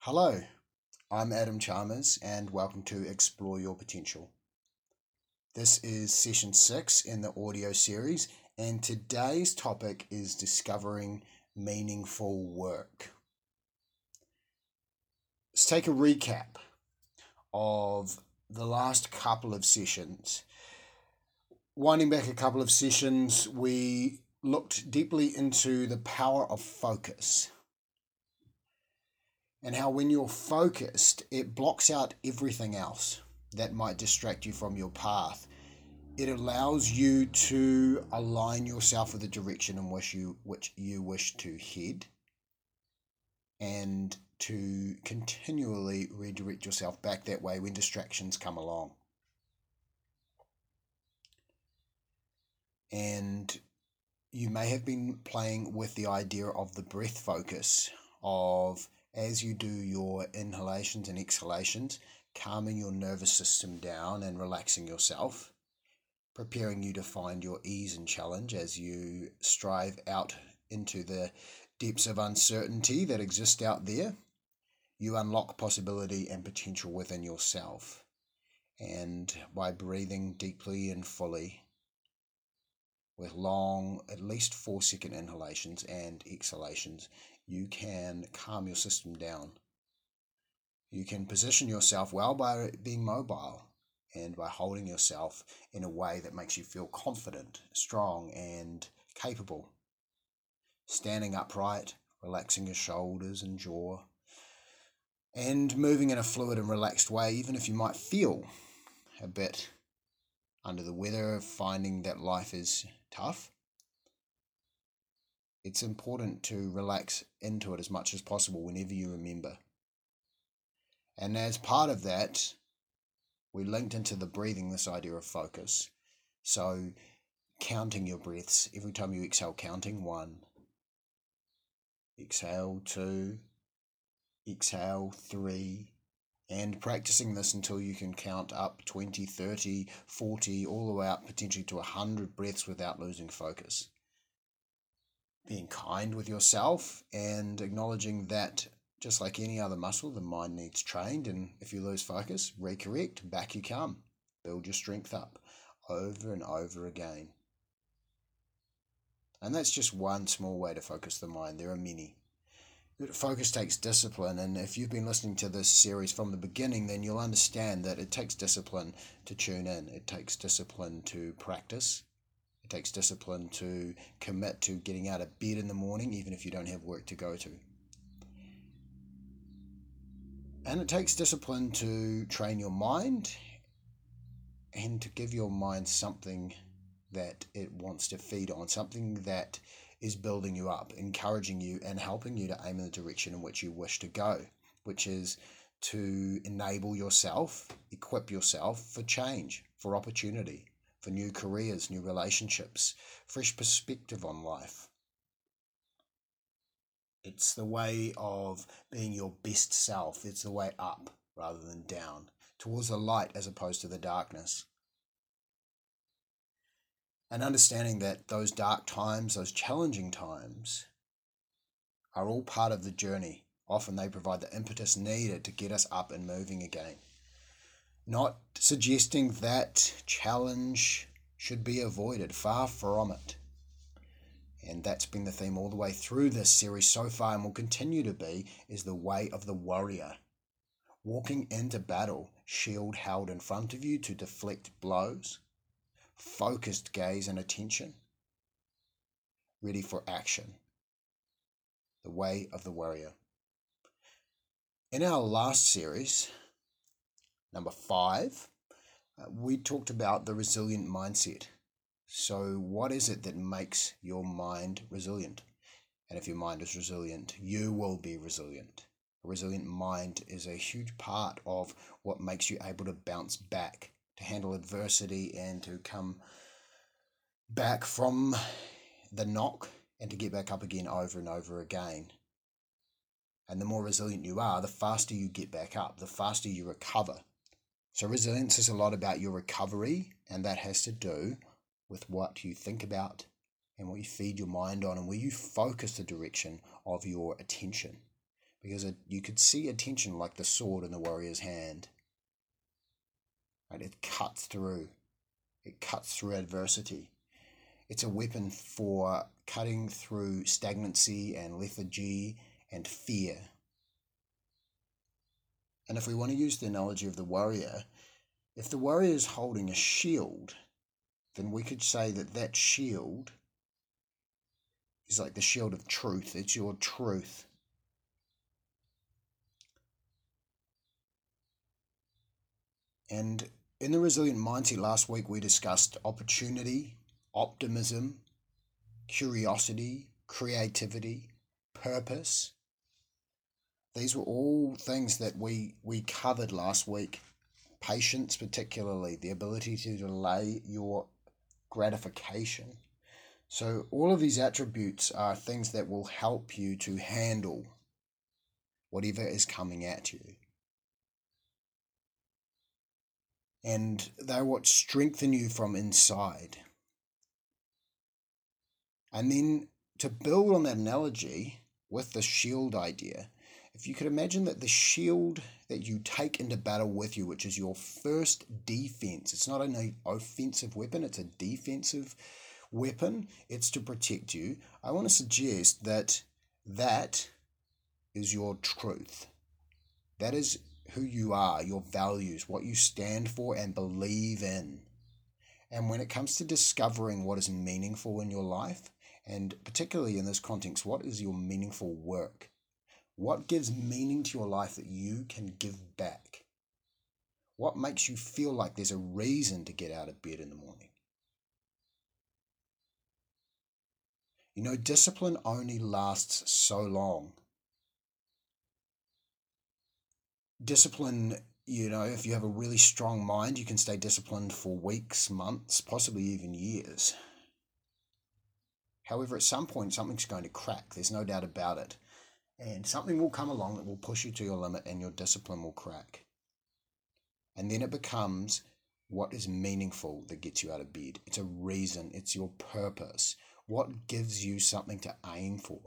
Hello, I'm Adam Chalmers and welcome to Explore Your Potential. This is session 6 in the audio series, and today's topic is discovering meaningful work. Let's take a recap of the last couple of sessions. Winding back a couple of sessions, we looked deeply into the power of focus and how when you're focused, it blocks out everything else that might distract you from your path. It allows you to align yourself with the direction in which you wish to head, and to continually redirect yourself back that way when distractions come along. And you may have been playing with the idea of the breath focus, of as you do your inhalations and exhalations, calming your nervous system down and relaxing yourself, preparing you to find your ease and challenge as you strive out into the depths of uncertainty that exist out there. You unlock possibility and potential within yourself. And by breathing deeply and fully, with long, at least 4-second inhalations and exhalations, you can calm your system down. You can position yourself well by being mobile and by holding yourself in a way that makes you feel confident, strong, and capable. Standing upright, relaxing your shoulders and jaw, and moving in a fluid and relaxed way, even if you might feel a bit under the weather, finding that life is tough. It's important to relax into it as much as possible whenever you remember. And as part of that, we linked into the breathing this idea of focus. So counting your breaths, every time you exhale, counting 1, exhale 2, exhale 3, and practicing this until you can count up 20, 30, 40, all the way up potentially to 100 breaths without losing focus. Being kind with yourself and acknowledging that just like any other muscle, the mind needs trained, and if you lose focus, recorrect, back you come. Build your strength up over and over again. And that's just one small way to focus the mind. There are many. Focus takes discipline, and if you've been listening to this series from the beginning, then you'll understand that it takes discipline to tune in. It takes discipline to practice. It takes discipline to commit to getting out of bed in the morning, even if you don't have work to go to. And it takes discipline to train your mind and to give your mind something that it wants to feed on, something that is building you up, encouraging you and helping you to aim in the direction in which you wish to go, which is to enable yourself, equip yourself for change, for opportunity, for new careers, new relationships, fresh perspective on life. It's the way of being your best self. It's the way up rather than down, towards the light as opposed to the darkness. And understanding that those dark times, those challenging times, are all part of the journey. Often they provide the impetus needed to get us up and moving again. Not suggesting that challenge should be avoided, far from it. And that's been the theme all the way through this series so far, and will continue to be, is the way of the warrior. Walking into battle, shield held in front of you to deflect blows, focused gaze and attention, ready for action. The way of the warrior. In our last series, number 5, we talked about the resilient mindset. So what is it that makes your mind resilient? And if your mind is resilient, you will be resilient. A resilient mind is a huge part of what makes you able to bounce back, to handle adversity and to come back from the knock and to get back up again over and over again. And the more resilient you are, the faster you get back up, the faster you recover. So resilience is a lot about your recovery, and that has to do with what you think about and what you feed your mind on and where you focus the direction of your attention. because you could see a tension like the sword in the warrior's hand. Right? It cuts through adversity. It's a weapon for cutting through stagnancy and lethargy and fear. And if we want to use the analogy of the warrior, if the warrior is holding a shield, then we could say that shield is like the shield of truth. It's your truth. And in the Resilient Mindset last week, we discussed opportunity, optimism, curiosity, creativity, purpose. These were all things that we covered last week. Patience, particularly, the ability to delay your gratification. So all of these attributes are things that will help you to handle whatever is coming at you. And they're what strengthen you from inside. And then to build on that analogy with the shield idea, if you could imagine that the shield that you take into battle with you, which is your first defense, it's not an offensive weapon, it's a defensive weapon, it's to protect you. I want to suggest that is your truth. That is who you are, your values, what you stand for and believe in. And when it comes to discovering what is meaningful in your life, and particularly in this context, what is your meaningful work? What gives meaning to your life that you can give back? What makes you feel like there's a reason to get out of bed in the morning? You know, discipline only lasts so long. Discipline, if you have a really strong mind, you can stay disciplined for weeks, months, possibly even years. However, at some point, something's going to crack. There's no doubt about it. And something will come along that will push you to your limit and your discipline will crack. And then it becomes what is meaningful that gets you out of bed. It's a reason. It's your purpose. What gives you something to aim for?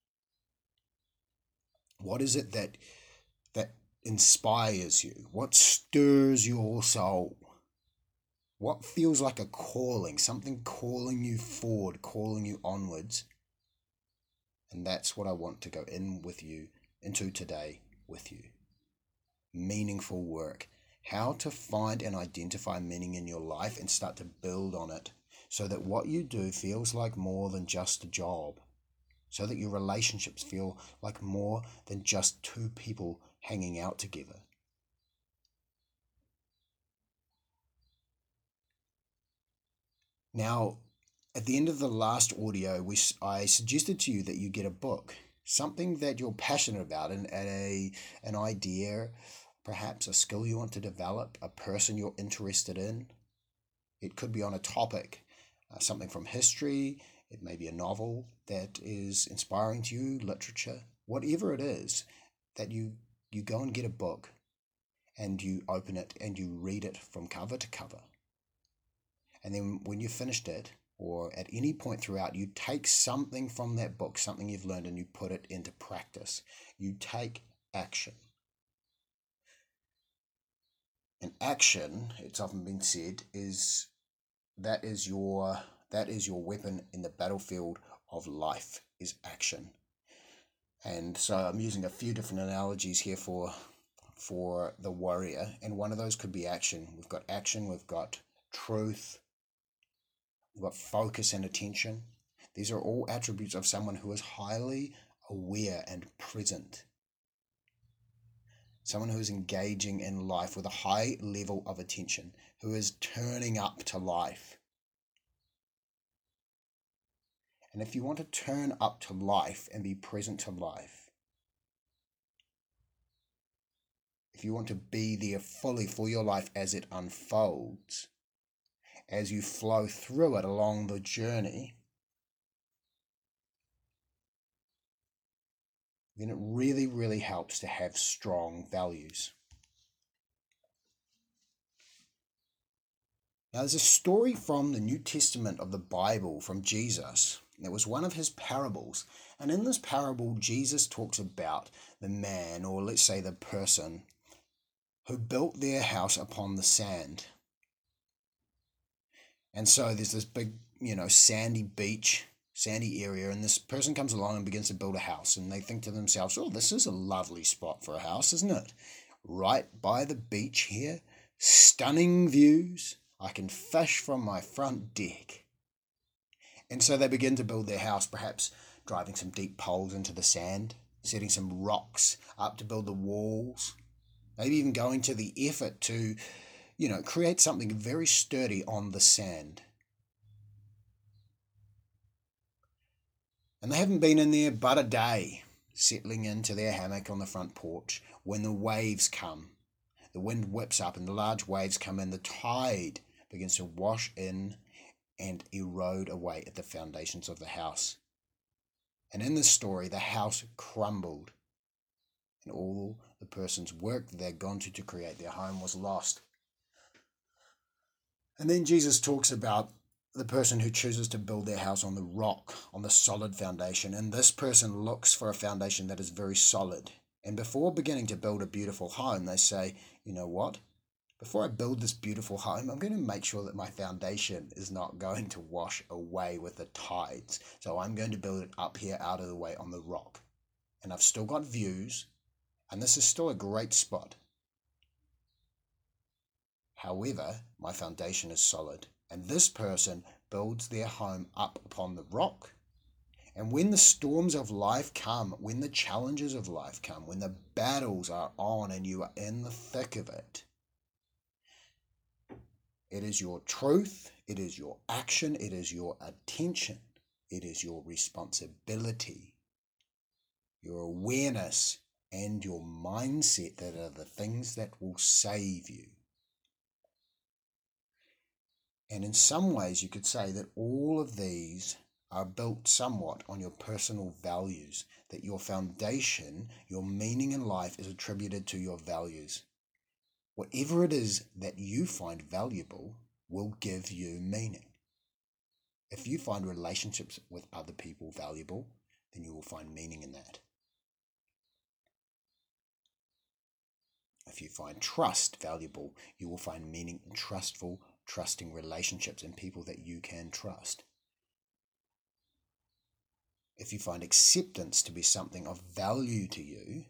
What is it that inspires you? What stirs your soul? What feels like a calling, something calling you forward, calling you onwards? And that's what I want to go into today with you. Meaningful work. How to find and identify meaning in your life and start to build on it so that what you do feels like more than just a job. So that your relationships feel like more than just two people hanging out together. Now, at the end of the last audio, I suggested to you that you get a book, something that you're passionate about, an idea, perhaps a skill you want to develop, a person you're interested in. It could be on a topic, something from history. It may be a novel that is inspiring to you, literature, whatever it is, that you go and get a book and you open it and you read it from cover to cover. And then when you've finished it, or at any point throughout, you take something from that book, something you've learned, and you put it into practice. You take action. And action, it's often been said, is your weapon in the battlefield of life, is action. And so I'm using a few different analogies here for the warrior, and one of those could be action. We've got action, we've got truth, we've got focus and attention. These are all attributes of someone who is highly aware and present. Someone who is engaging in life with a high level of attention, who is turning up to life. And if you want to turn up to life and be present to life, if you want to be there fully for your life as it unfolds, as you flow through it along the journey, then it really, really helps to have strong values. Now, there's a story from the New Testament of the Bible, from Jesus, It was one of his parables. And in this parable, Jesus talks about the man, or let's say the person, who built their house upon the sand. And so there's this big, sandy beach, sandy area, and this person comes along and begins to build a house. And they think to themselves, oh, this is a lovely spot for a house, isn't it? Right by the beach here, stunning views. I can fish from my front deck. And so they begin to build their house, perhaps driving some deep poles into the sand, setting some rocks up to build the walls, maybe even going to the effort to, create something very sturdy on the sand. And they haven't been in there but a day, settling into their hammock on the front porch, when the waves come. The wind whips up and the large waves come in. The tide begins to wash in and erode away at the foundations of the house. And in this story, the house crumbled, and all the person's work that they'd gone to create their home was lost. And then Jesus talks about the person who chooses to build their house on the rock, on the solid foundation. And this person looks for a foundation that is very solid. And before beginning to build a beautiful home, they say, you know what? Before I build this beautiful home, I'm going to make sure that my foundation is not going to wash away with the tides. So I'm going to build it up here out of the way on the rock. And I've still got views, and this is still a great spot. However, my foundation is solid. And this person builds their home up upon the rock. And when the storms of life come, when the challenges of life come, when the battles are on and you are in the thick of it, it is your truth, it is your action, it is your attention, it is your responsibility, your awareness, and your mindset that are the things that will save you. And in some ways, you could say that all of these are built somewhat on your personal values, that your foundation, your meaning in life is attributed to your values. Whatever it is that you find valuable will give you meaning. If you find relationships with other people valuable, then you will find meaning in that. If you find trust valuable, you will find meaning in trusting relationships and people that you can trust. If you find acceptance to be something of value to you,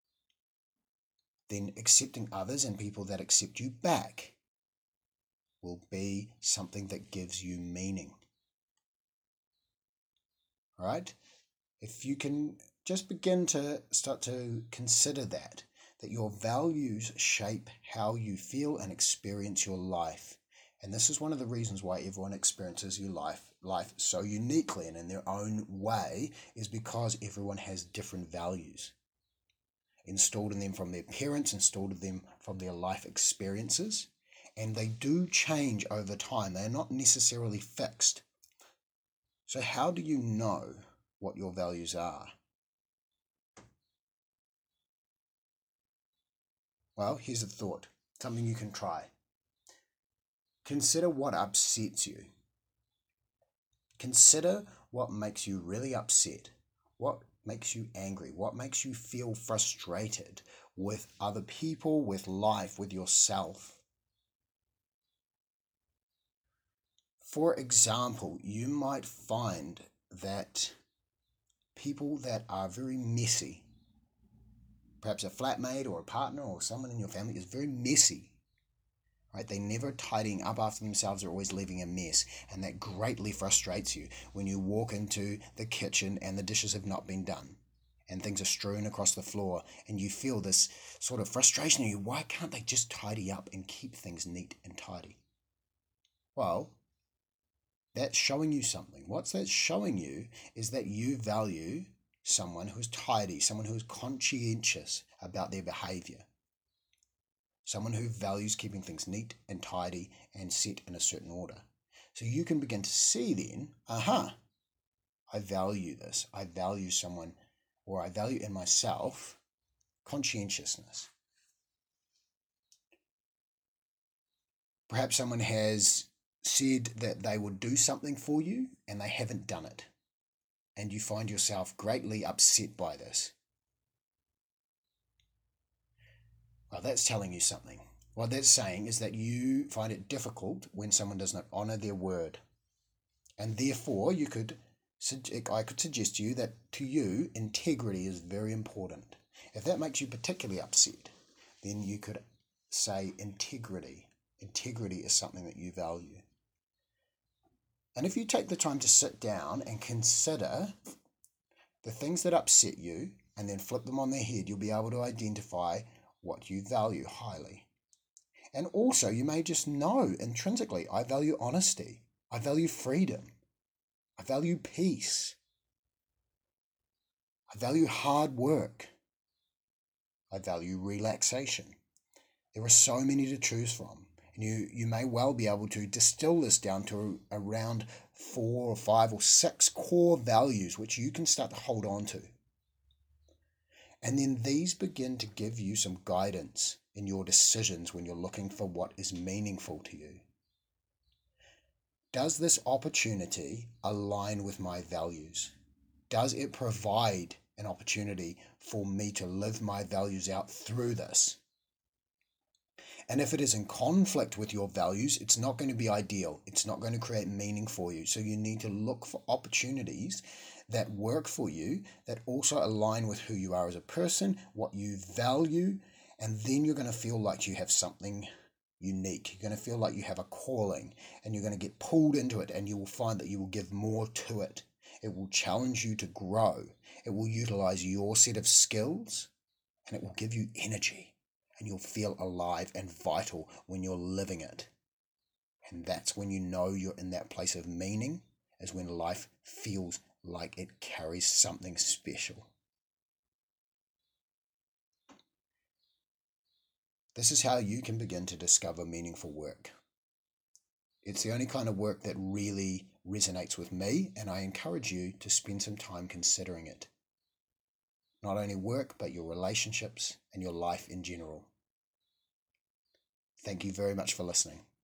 then accepting others and people that accept you back will be something that gives you meaning. All right? If you can just begin to start to consider that your values shape how you feel and experience your life. And this is one of the reasons why everyone experiences your life so uniquely and in their own way, is because everyone has different values installed in them from their parents, installed in them from their life experiences, and they do change over time. They are not necessarily fixed. So how do you know what your values are? Well, here's a thought, something you can try. Consider what upsets you. Consider what makes you really upset. What makes you angry? What makes you feel frustrated with other people, with life, with yourself? For example, you might find that people that are very messy, perhaps a flatmate or a partner or someone in your family is very messy, right? They're never tidying up after themselves. They're always leaving a mess. And that greatly frustrates you when you walk into the kitchen and the dishes have not been done and things are strewn across the floor, and you feel this sort of frustration in you. Why can't they just tidy up and keep things neat and tidy? Well, that's showing you something. What's that showing you is that you value someone who's tidy, someone who's conscientious about their behavior, someone who values keeping things neat and tidy and set in a certain order. So you can begin to see then, I value this. I value someone, or I value in myself conscientiousness. Perhaps someone has said that they would do something for you and they haven't done it. and you find yourself greatly upset by this, well, that's telling you something. What that's saying is that you find it difficult when someone does not honor their word. And therefore, I could suggest to you that to you, integrity is very important. If that makes you particularly upset, then you could say integrity. Integrity is something that you value. And if you take the time to sit down and consider the things that upset you and then flip them on their head, you'll be able to identify what you value highly. And also, you may just know intrinsically, I value honesty, I value freedom, I value peace, I value hard work, I value relaxation. There are so many to choose from. And you may well be able to distill this down to around 4 or 5 or 6 core values which you can start to hold on to. And then these begin to give you some guidance in your decisions when you're looking for what is meaningful to you. Does this opportunity align with my values? Does it provide an opportunity for me to live my values out through this? And if it is in conflict with your values, it's not going to be ideal. It's not going to create meaning for you. So you need to look for opportunities that work for you, that also align with who you are as a person, what you value, and then you're going to feel like you have something unique. You're going to feel like you have a calling, and you're going to get pulled into it, and you will find that you will give more to it. It will challenge you to grow. It will utilize your set of skills, and it will give you energy. And you'll feel alive and vital when you're living it. And that's when you know you're in that place of meaning, is when life feels like it carries something special. This is how you can begin to discover meaningful work. It's the only kind of work that really resonates with me, and I encourage you to spend some time considering it. Not only work, but your relationships and your life in general. Thank you very much for listening.